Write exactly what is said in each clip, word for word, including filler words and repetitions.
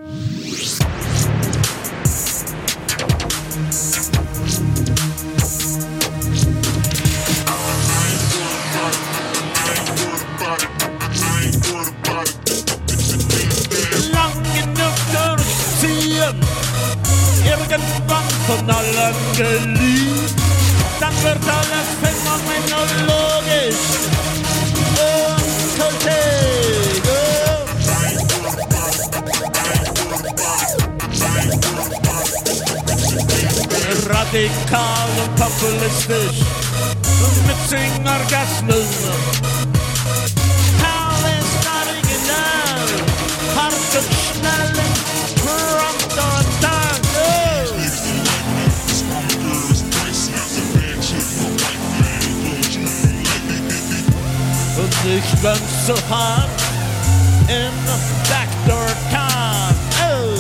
Lang genug durchziehen, irgendwann von allen geliebt, dann wird alles phänomenologisch und kultig. Radikal und populistisch und mit Sing-Orgasmen. Alles original, hart und schnell, prompt und dann. Und nicht ganz so hart in Backdoor Town. Oh.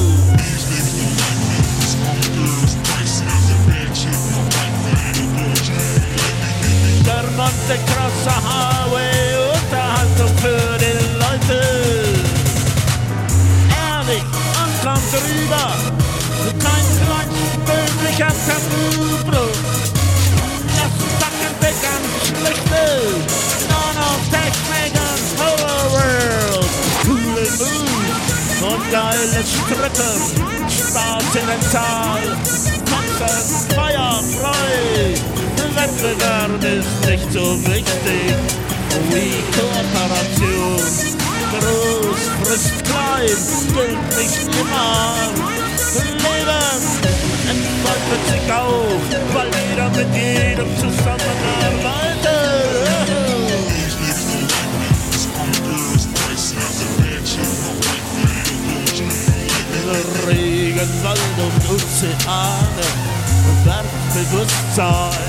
Der Monte Crosso Highway, Unterhaltung für die Leute. Ehrlich und kommt rüber, kein kleinstmöglicher Tabubruch. Das Backen ganz schlechte. Technik and Horror World. Coole Moves und geile Strippen. Spaß in den Saal. Tanzen, Feier, Freude. Wettbewerb ist nicht so wichtig wie Kooperation. Groß frisst klein, gilt nicht immer. Leben entfaltet sich auf, weil jeder mit jedem zusammenarbeitet. Regenwald und Ozeane, Wertbewusstsein.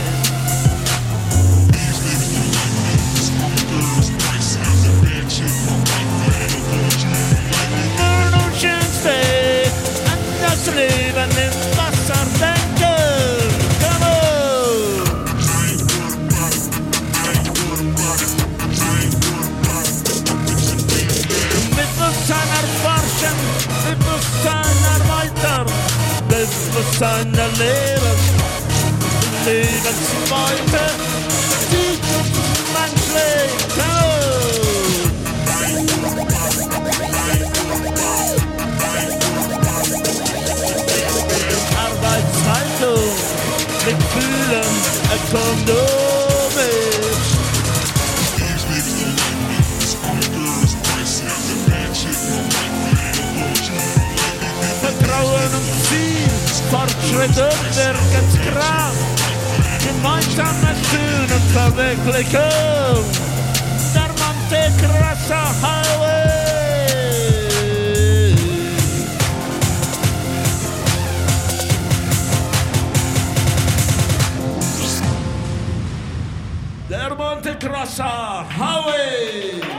Nur Oceansweg, an das Leben im Wasser denken. Come on! Bewusstsein erforschen, Bewusstsein erweitern, Bewusstsein erleben, Lebensweite, die menschlich tut. Arbeitshaltung, mit Fühlen, ökonomisch. Vertrauen und Ziel, Fortschritt und Wirkenskraft, gemeinsames Tun und Verwirklichung, der Monte Crosso Highway. Der Monte Crosso Highway.